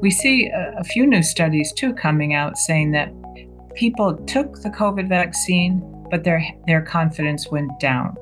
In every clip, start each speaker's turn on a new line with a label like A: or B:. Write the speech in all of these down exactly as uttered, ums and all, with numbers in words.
A: We see a, a few new studies too coming out saying that people took the COVID vaccine, but their their confidence went down,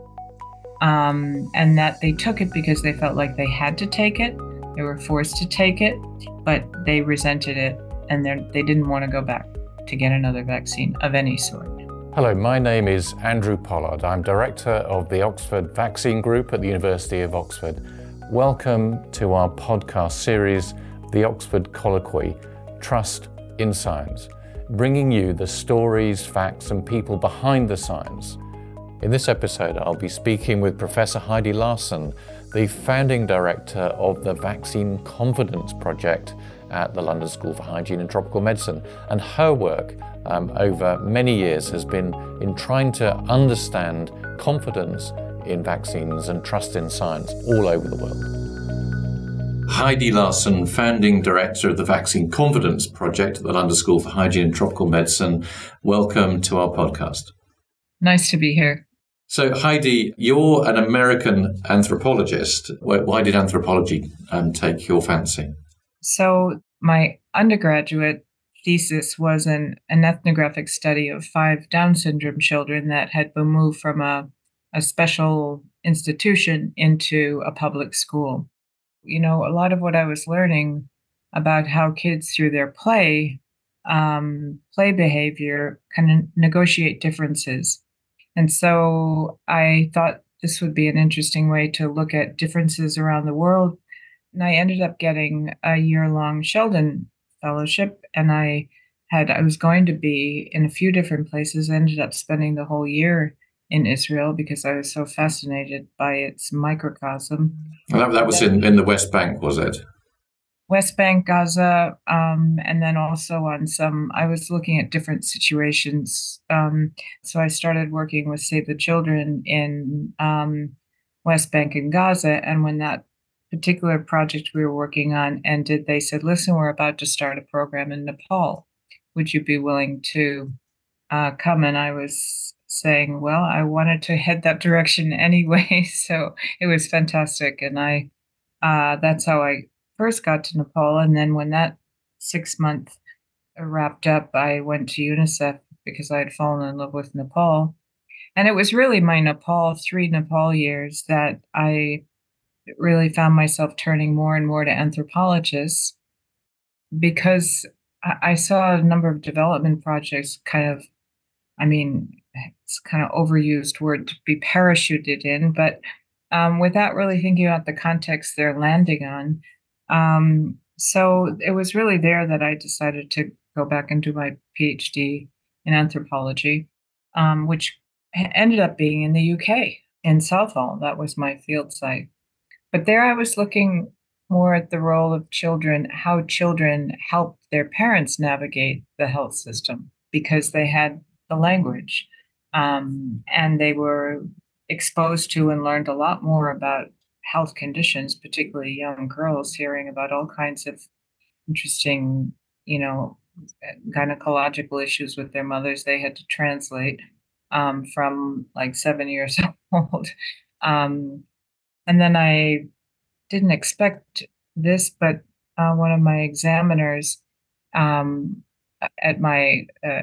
A: um, and that they took it because they felt like they had to take it. They were forced to take it, but they resented it, and they didn't want to go back to get another vaccine of any sort.
B: Hello, my name is Andrew Pollard. I'm Director of the Oxford Vaccine Group at the University of Oxford. Welcome to our podcast series, The Oxford Colloquy, Trust in Science, bringing you the stories, facts and people behind the science. In this episode, I'll be speaking with Professor Heidi Larson, the founding director of the Vaccine Confidence Project at the London School for Hygiene and Tropical Medicine. And her work um, over many years has been in trying to understand confidence in vaccines and trust in science all over the world. Heidi Larson, founding director of the Vaccine Confidence Project at the London School for Hygiene and Tropical Medicine. Welcome to our podcast.
A: Nice to be here.
B: So Heidi, you're an American anthropologist. Why did anthropology um, take your fancy?
A: So my undergraduate thesis was an, an ethnographic study of five Down syndrome children that had been moved from a, a special institution into a public school. You know, a lot of what I was learning about how kids through their play, um, play behavior, kind of negotiate differences. And so I thought this would be an interesting way to look at differences around the world. And I ended up getting a year-long Sheldon Fellowship, and I had I was going to be in a few different places. I ended up spending the whole year in Israel because I was so fascinated by its microcosm.
B: Well, that, that was in, in the West Bank, was it?
A: West Bank, Gaza, um, and then also on some, I was looking at different situations. Um, so I started working with Save the Children in um, West Bank and Gaza, and when that particular project we were working on ended, they said, listen, we're about to start a program in Nepal. Would you be willing to uh, come? And I was saying, well, I wanted to head that direction anyway. So it was fantastic. And I, uh, that's how I first got to Nepal. And then when that six month wrapped up, I went to UNICEF because I had fallen in love with Nepal. And it was really my Nepal, three Nepal years that I really found myself turning more and more to anthropologists because I saw a number of development projects kind of, I mean, it's kind of overused word to be parachuted in, but um, without really thinking about the context they're landing on. Um, so it was really there that I decided to go back and do my PhD in anthropology, um, which ended up being in the U K, in Southall. That was my field site. But there I was looking more at the role of children, how children helped their parents navigate the health system because they had the language um, and they were exposed to and learned a lot more about health conditions, particularly young girls hearing about all kinds of interesting, you know, gynecological issues with their mothers they had to translate um, from like seven years old. Um, And then I didn't expect this, but uh, one of my examiners um, at my uh,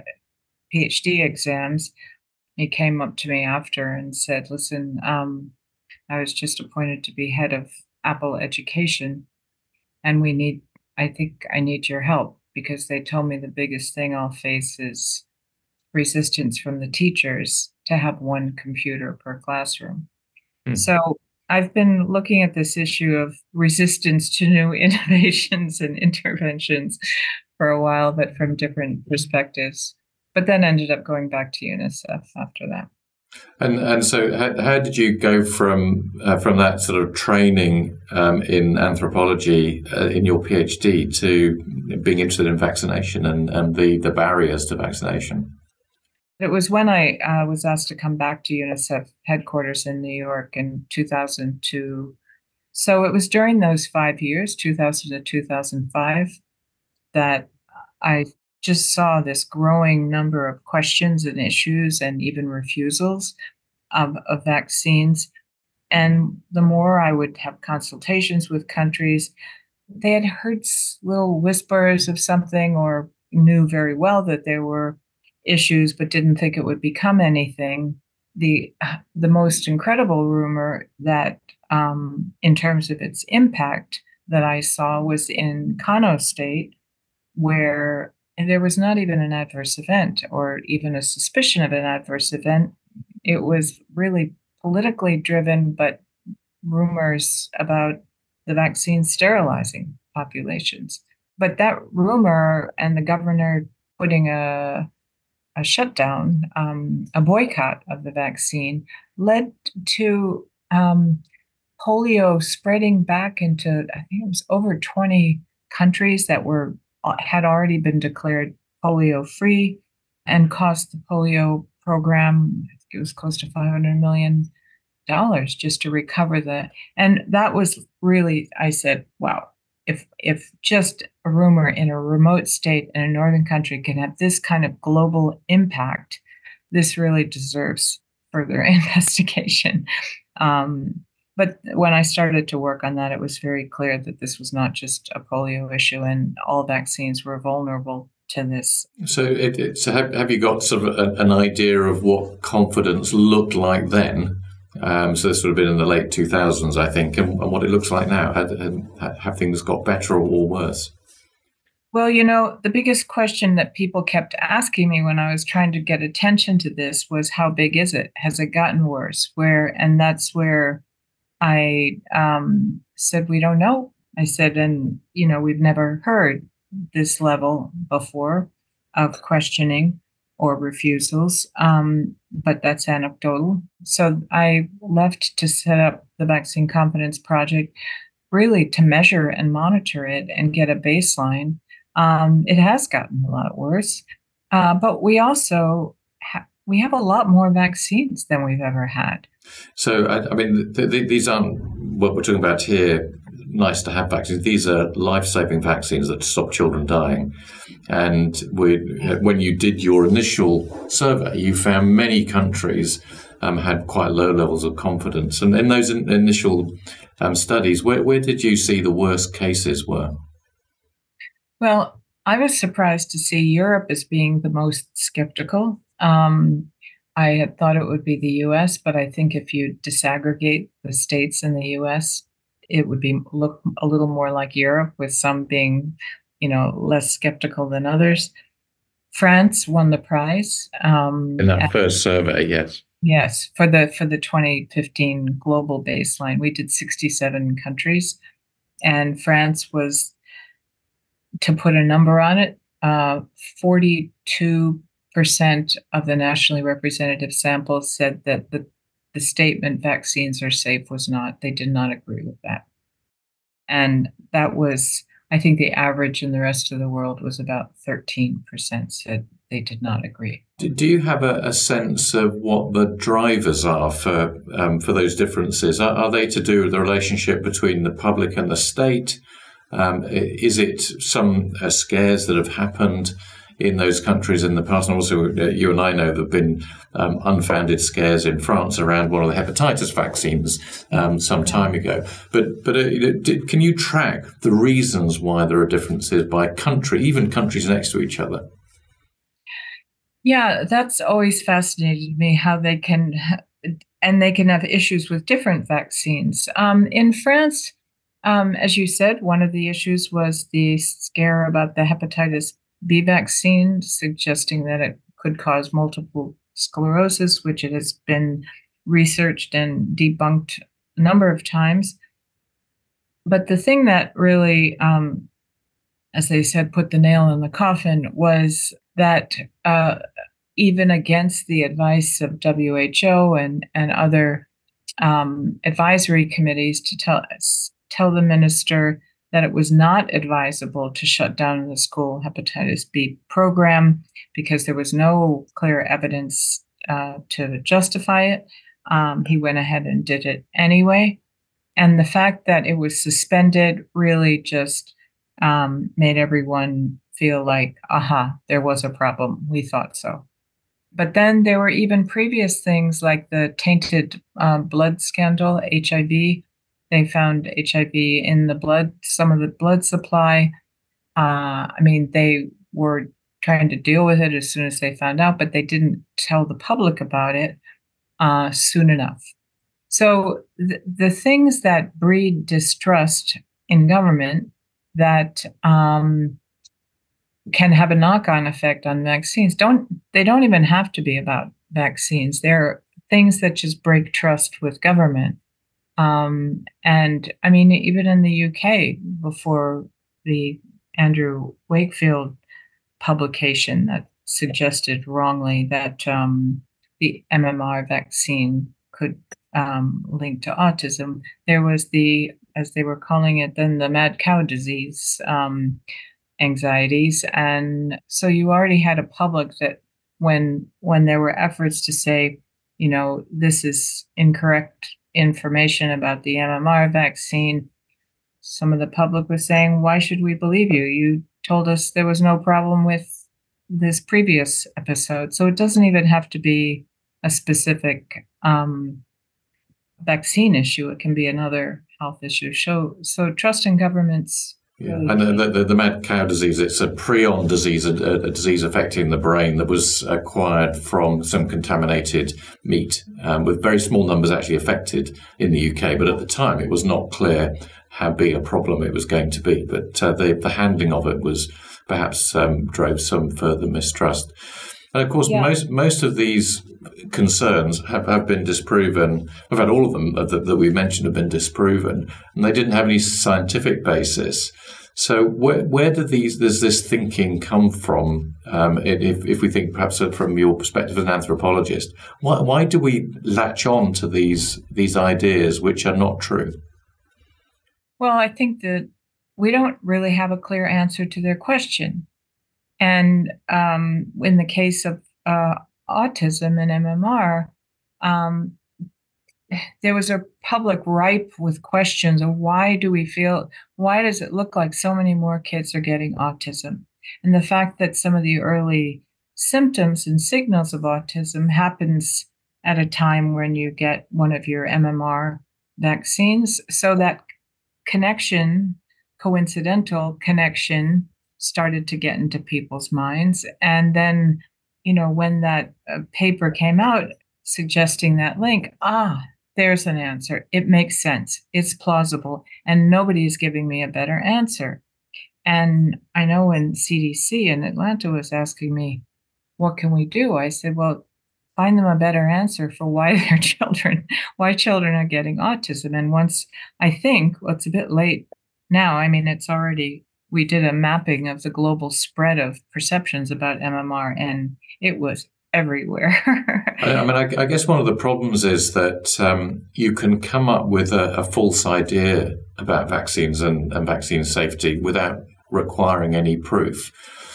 A: PhD exams, he came up to me after and said, listen, um, I was just appointed to be head of Apple Education, and we need, I think I need your help because they told me the biggest thing I'll face is resistance from the teachers to have one computer per classroom. Mm. So I've been looking at this issue of resistance to new innovations and interventions for a while, but from different perspectives, but then ended up going back to UNICEF after that.
B: And and so how, how did you go from uh, from that sort of training um, in anthropology uh, in your PhD to being interested in vaccination and, and the, the barriers to vaccination?
A: It was when I uh, was asked to come back to UNICEF headquarters in New York in two thousand two. So it was during those five years, two thousand to two thousand five, that I just saw this growing number of questions and issues and even refusals of, of vaccines. And the more I would have consultations with countries, they had heard s- little whispers of something or knew very well that there were issues, but didn't think it would become anything. The the most incredible rumor that, um, in terms of its impact, that I saw was in Kano State, where there was not even an adverse event or even a suspicion of an adverse event. It was really politically driven, but rumors about the vaccine sterilizing populations. But that rumor and the governor putting a, a shutdown, um, a boycott of the vaccine, led to um, polio spreading back into, I think it was over twenty countries that were had already been declared polio free, and cost the polio program, I think it was close to five hundred million dollars just to recover the. And that was really, I said, wow, if if just a rumor in a remote state in a northern country can have this kind of global impact, this really deserves further investigation. Um, but when I started to work on that, it was very clear that this was not just a polio issue, and all vaccines were vulnerable to this.
B: So, it, it, so have, have you got sort of a, an idea of what confidence looked like then? Um, so this would have been in the late two thousands, I think, and, and what it looks like now. Have, have things got better or worse?
A: Well, you know, the biggest question that people kept asking me when I was trying to get attention to this was, how big is it? Has it gotten worse? Where, and that's where I um, said, we don't know. I said, and, you know, we've never heard this level before of questioning or refusals, um, but that's anecdotal. So I left to set up the Vaccine Confidence Project, really to measure and monitor it and get a baseline. Um, it has gotten a lot worse, uh, but we also ha- we have a lot more vaccines than we've ever had.
B: So, I, I mean, th- th- these aren't what we're talking about here. Nice to have vaccines. These are life-saving vaccines that stop children dying. And we, when you did your initial survey, you found many countries um, had quite low levels of confidence. And in those in- initial um, studies, where, where did you see the worst cases were?
A: Well, I was surprised to see Europe as being the most skeptical. Um, I had thought it would be the U S, but I think if you disaggregate the states in the U S, it would be look a little more like Europe, with some being, you know, less skeptical than others. France won the prize. Um,
B: in that first survey, yes.
A: Yes, for the for the twenty fifteen global baseline, we did sixty-seven countries, and France was, to put a number on it, uh, forty-two percent of the nationally representative samples said that the, the statement vaccines are safe was not, they did not agree with that. And that was, I think the average in the rest of the world was about thirteen percent said they did not agree.
B: Do you have a, a sense of what the drivers are for um, for those differences? Are, are they to do with the relationship between the public and the state? Um, is it some uh, scares that have happened in those countries in the past? And also, uh, you and I know there have been um, unfounded scares in France around one of the hepatitis vaccines um, some time ago. But but uh, did, can you track the reasons why there are differences by country, even countries next to each other?
A: Yeah, that's always fascinated me, how they can, and they can have issues with different vaccines. Um, in France, um, as you said, one of the issues was the scare about the hepatitis B vaccine, suggesting that it could cause multiple sclerosis, which it has been researched and debunked a number of times. But the thing that really, um, as they said, put the nail in the coffin was that uh, even against the advice of W H O and, and other um, advisory committees to tell us, tell the minister that it was not advisable to shut down the school hepatitis B program because there was no clear evidence uh, to justify it. Um, he went ahead and did it anyway. And the fact that it was suspended really just um, made everyone feel like, aha, there was a problem. We thought so. But then there were even previous things like the tainted uh, blood scandal, H I V, They found H I V in the blood, some of the blood supply. Uh, I mean, they were trying to deal with it as soon as they found out, but they didn't tell the public about it uh, soon enough. So th- the things that breed distrust in government that um, can have a knock-on effect on vaccines don't they don't even have to be about vaccines. They're things that just break trust with government. Um, and I mean, even in the U K, before the Andrew Wakefield publication that suggested wrongly that um, the M M R vaccine could um, link to autism, there was the, as they were calling it then, the mad cow disease um, anxieties. And so you already had a public that when when there were efforts to say, you know, this is incorrect information about the M M R vaccine, some of the public was saying, why should we believe you? You told us there was no problem with this previous episode. So it doesn't even have to be a specific um, vaccine issue. It can be another health issue. So, so trust in governments.
B: Yeah, and the, the, the mad cow disease, it's a prion disease, a, a disease affecting the brain that was acquired from some contaminated meat, um, with very small numbers actually affected in the U K. But at the time, it was not clear how big a problem it was going to be. But uh, the, the handling of it was perhaps um, drove some further mistrust. And of course, yeah. most most of these concerns have, have been disproven. In fact, all of them that, that we mentioned have been disproven, and they didn't have any scientific basis. So where where do these does this thinking come from? Um, if if we think perhaps from your perspective as an anthropologist, why why do we latch on to these these ideas which are not true?
A: Well, I think that we don't really have a clear answer to their question. And um, in the case of uh, autism and M M R, um, there was a public ripe with questions of why do we feel, why does it look like so many more kids are getting autism? And the fact that some of the early symptoms and signals of autism happens at a time when you get one of your M M R vaccines. So that connection, coincidental connection, started to get into people's minds. And then, you know, when that uh, paper came out suggesting that link, ah, there's an answer. It makes sense. It's plausible. And nobody is giving me a better answer. And I know when C D C in Atlanta was asking me, what can we do? I said, well, find them a better answer for why their children, why children are getting autism. And once, I think, well, it's a bit late now. I mean, it's already, we did a mapping of the global spread of perceptions about M M R, and it was everywhere.
B: I mean, I, I guess one of the problems is that um, you can come up with a, a false idea about vaccines and, and vaccine safety without requiring any proof.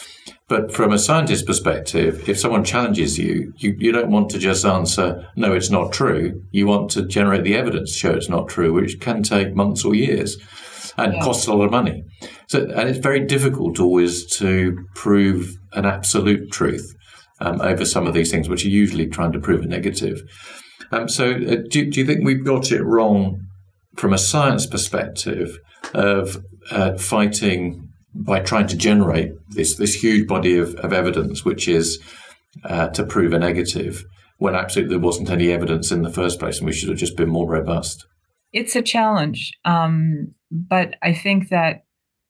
B: But from a scientist's perspective, if someone challenges you, you, you don't want to just answer, no, it's not true. You want to generate the evidence to show it's not true, which can take months or years and yeah. costs a lot of money. So, and it's very difficult always to prove an absolute truth um, over some of these things, which are usually trying to prove a negative. Um, so uh, do, do you think we've got it wrong from a science perspective of uh, fighting by trying to generate this this huge body of, of evidence, which is uh, to prove a negative, when absolutely there wasn't any evidence in the first place and we should have just been more robust?
A: It's a challenge. Um, but I think that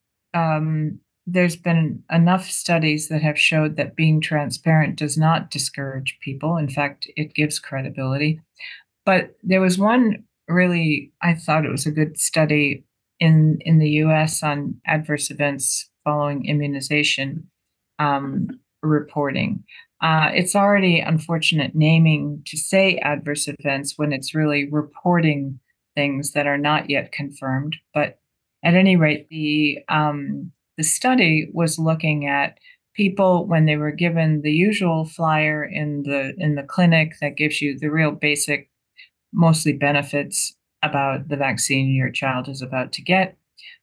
A: um, there's been enough studies that have showed that being transparent does not discourage people. In fact, it gives credibility. But there was one really, I thought it was a good study in, in the U S on adverse events following immunization um, reporting. Uh, it's already unfortunate naming to say adverse events when it's really reporting things that are not yet confirmed. But at any rate, the um, the study was looking at people when they were given the usual flyer in the in the clinic that gives you the real basic, mostly benefits about the vaccine your child is about to get,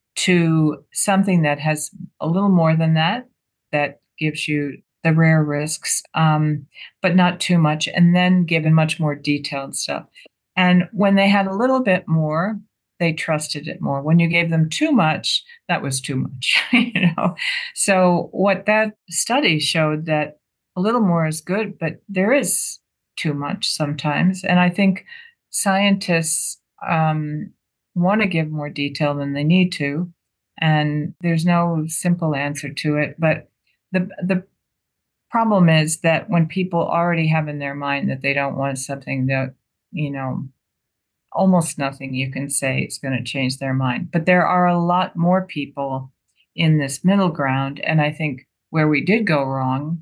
A: to something that has a little more than that, that gives you the rare risks, um, but not too much, and then given much more detailed stuff. And when they had a little bit more, they trusted it more. When you gave them too much, that was too much, you know. So what that study showed that a little more is good, but there is too much sometimes. And I think scientists um, want to give more detail than they need to, and there's no simple answer to it. But the the problem is that when people already have in their mind that they don't want something, that, you know, almost nothing you can say is going to change their mind. But there are a lot more people in this middle ground. And I think where we did go wrong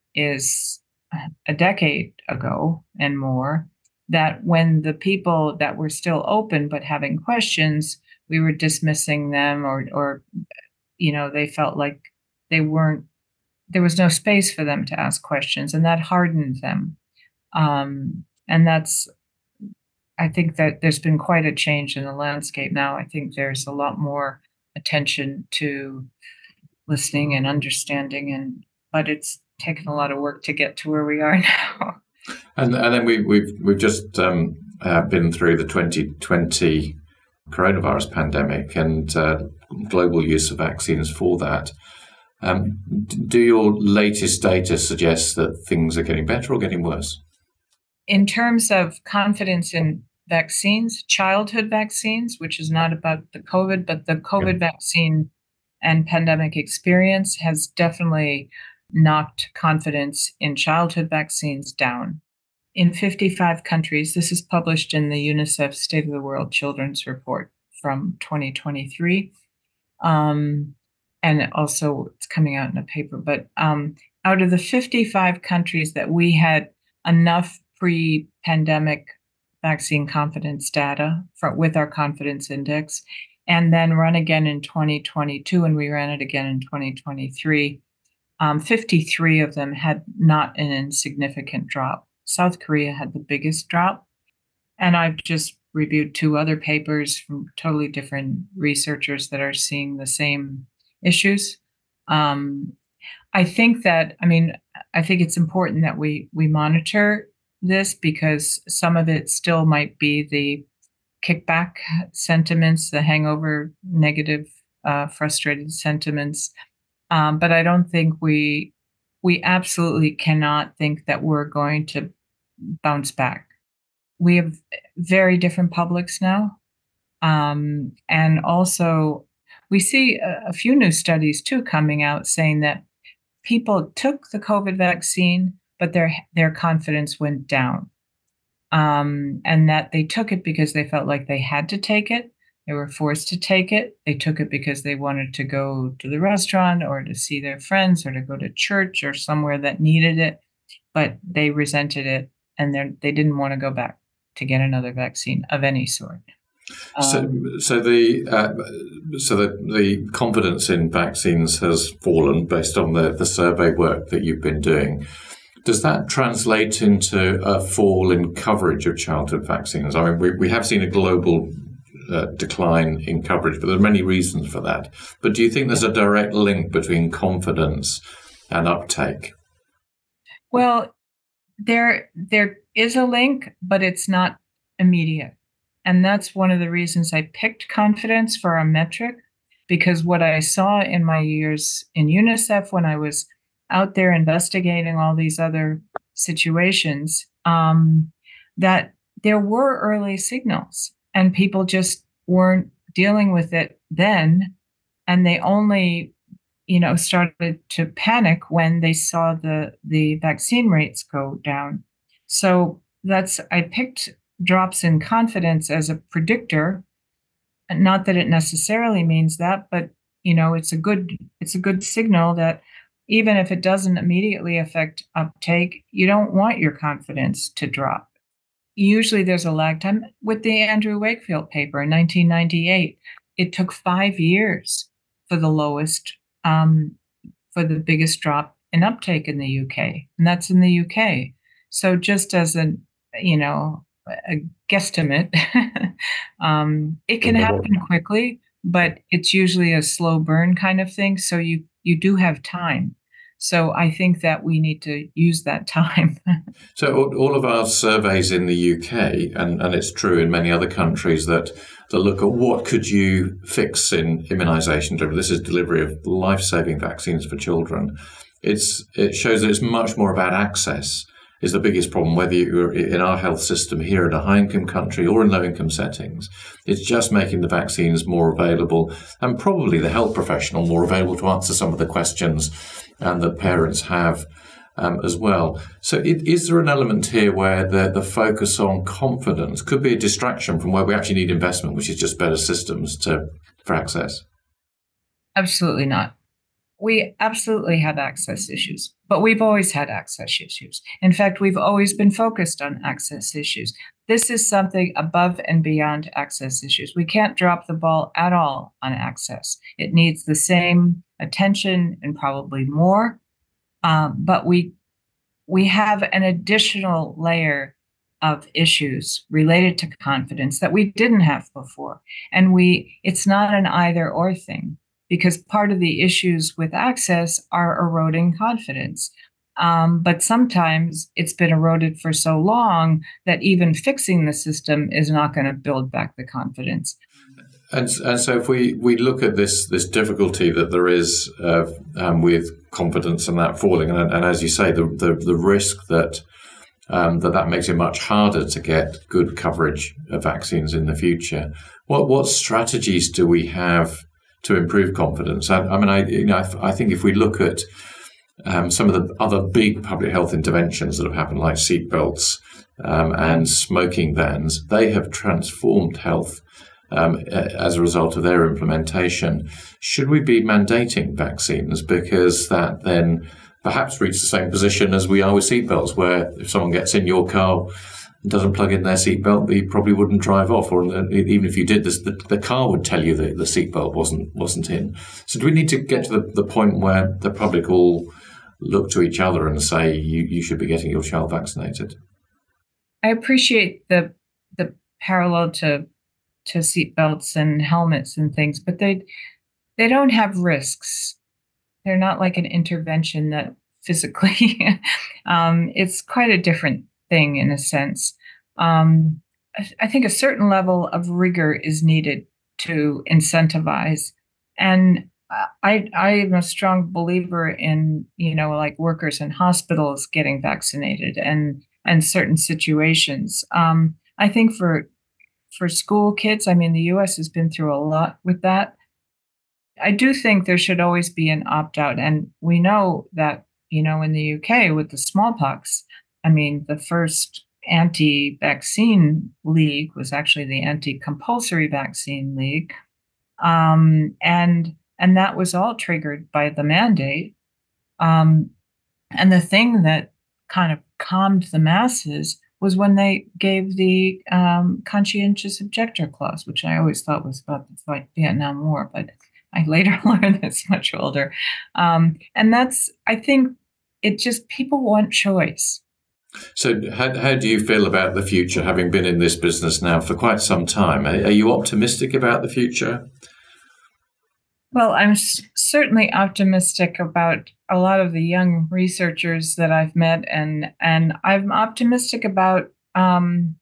A: is a decade ago and more, that when the people that were still open but having questions, we were dismissing them, or, or you know, they felt like they weren't, there was no space for them to ask questions, and that hardened them. Um, and that's, I think that there's been quite a change in the landscape now. I think there's a lot more attention to listening and understanding, and but it's taken a lot of work to get to where we are now.
B: And, and then we, we've we've just um, uh, been through the twenty twenty coronavirus pandemic and uh, global use of vaccines for that. Um, do your latest data suggest that things are getting better or getting worse?
A: In terms of confidence in vaccines, childhood vaccines, which is not about the COVID, but the COVID yeah. vaccine and pandemic experience has definitely knocked confidence in childhood vaccines down. In fifty-five countries, this is published in the UNICEF State of the World Children's Report from twenty twenty-three. Um, and also it's coming out in a paper, but um, out of the fifty-five countries that we had enough pre-pandemic vaccine confidence data for, with our confidence index, and then run again in twenty twenty-two, and we ran it again in twenty twenty-three, um, fifty-three of them had not an insignificant drop. South Korea had the biggest drop. And I've just reviewed two other papers from totally different researchers that are seeing the same issues. Um, I think that, I mean, I think it's important that we we monitor this, because some of it still might be the kickback sentiments, the hangover, negative, uh, frustrated sentiments. Um, but I don't think we we absolutely cannot think that we're going to bounce back. We have very different publics now. Um, and also, we see a, a few new studies too coming out saying that people took the COVID vaccine, but their their confidence went down. Um, and that they took it because they felt like they had to take it. They were forced to take it. They took it because they wanted to go to the restaurant or to see their friends or to go to church or somewhere that needed it, but they resented it, and they they didn't want to go back to get another vaccine of any sort.
B: So, um, so the uh, so the, the confidence in vaccines has fallen based on the, the survey work that you've been doing. Does that translate into a fall in coverage of childhood vaccines? I mean, we, we have seen a global uh, decline in coverage, but there are many reasons for that. But do you think there's a direct link between confidence and uptake?
A: Well, there there is a link, but it's not immediate. And that's one of the reasons I picked confidence for our metric, because what I saw in my years in UNICEF when I was out there investigating all these other situations, um, that there were early signals and people just weren't dealing with it then. And they only, you know, started to panic when they saw the, the vaccine rates go down. So that's, I picked drops in confidence as a predictor. Not that it necessarily means that, but, you know, it's a good, it's a good signal that even if it doesn't immediately affect uptake, you don't want your confidence to drop. Usually there's a lag time. With the Andrew Wakefield paper in nineteen ninety-eight, it took five years for the lowest, um, for the biggest drop in uptake in the U K, and that's in the U K. So just as a, you know, a guesstimate, um, it can happen quickly, but it's usually a slow burn kind of thing. So you you do have time. So I think that we need to use that time.
B: So all of our surveys in the U K, and, and it's true in many other countries, that, that look at what could you fix in immunisation. This is delivery of life-saving vaccines for children. It's It shows that it's much more about access is the biggest problem, whether you're in our health system here in a high-income country or in low-income settings. It's just making the vaccines more available and probably the health professional more available to answer some of the questions and that parents have um, as well. So it, is there an element here where the, the focus on confidence could be a distraction from where we actually need investment, which is just better systems to for access?
A: Absolutely not. We absolutely have access issues, but we've always had access issues. In fact, we've always been focused on access issues. This is something above and beyond access issues. We can't drop the ball at all on access. It needs the same attention and probably more, um, but we we have an additional layer of issues related to confidence that we didn't have before. And we it's not an either or thing, because part of the issues with access are eroding confidence. Um, but sometimes it's been eroded for so long that even fixing the system is not going to build back the confidence.
B: And, and so if we, we look at this this difficulty that there is uh, um, with confidence and that falling, and, and as you say, the, the, the risk that, um, that that makes it much harder to get good coverage of vaccines in the future, what what strategies do we have to improve confidence? I, I mean, I you know, I, I think if we look at um, some of the other big public health interventions that have happened, like seatbelts um, and smoking bans, they have transformed health um, as a result of their implementation. Should we be mandating vaccines? Because that then perhaps reaches the same position as we are with seatbelts, where if someone gets in your car and doesn't plug in their seatbelt, you probably wouldn't drive off, or even if you did, this, the, the car would tell you that the seatbelt wasn't wasn't in. So do we need to get to the, the point where the public all look to each other and say you, you should be getting your child vaccinated?
A: I appreciate the the parallel to to seatbelts and helmets and things, but they they don't have risks. They're not like an intervention that physically, um, it's quite a different thing in a sense. Um, I, I think a certain level of rigor is needed to incentivize. And I, I am a strong believer in, you know, like workers in hospitals getting vaccinated and, and certain situations. Um, I think for, for school kids, I mean, the U S has been through a lot with that. I do think there should always be an opt-out. And we know that, you know, in the U K with the smallpox, I mean, the first anti-vaccine league was actually the anti-compulsory vaccine league. Um, and and that was all triggered by the mandate. Um, and the thing that kind of calmed the masses was when they gave the um, conscientious objector clause, which I always thought was about the Vietnam War, but I later learned this much older. Um, and that's, I think, it just, people want choice.
B: So how, how do you feel about the future, having been in this business now for quite some time? Are, are you optimistic about the future?
A: Well, I'm s- certainly optimistic about a lot of the young researchers that I've met, and and I'm optimistic about um,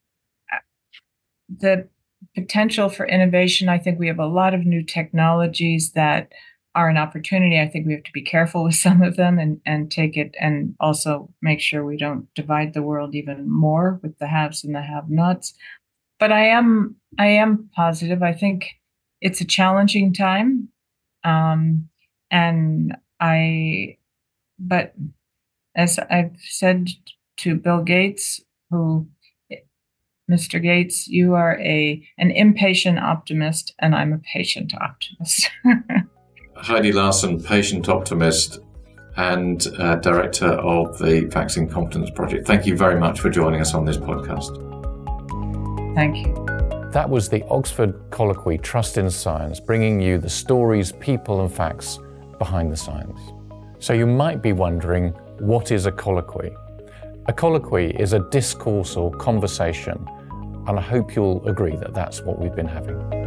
A: the potential for innovation. I think we have a lot of new technologies that are an opportunity. I think we have to be careful with some of them and, and take it and also make sure we don't divide the world even more with the haves and the have-nots. But I am I am positive. I think it's a challenging time. Um, and I, but as I've said to Bill Gates, who, Mister Gates, you are a an impatient optimist, and I'm a patient optimist.
B: Heidi Larson, patient optimist and uh, director of the Vaccine Confidence Project. Thank you very much for joining us on this podcast.
A: Thank you.
B: That was the Oxford Colloquy Trust in Science, bringing you the stories, people and facts behind the science. So you might be wondering, what is a colloquy? A colloquy is a discourse or conversation, and I hope you'll agree that that's what we've been having.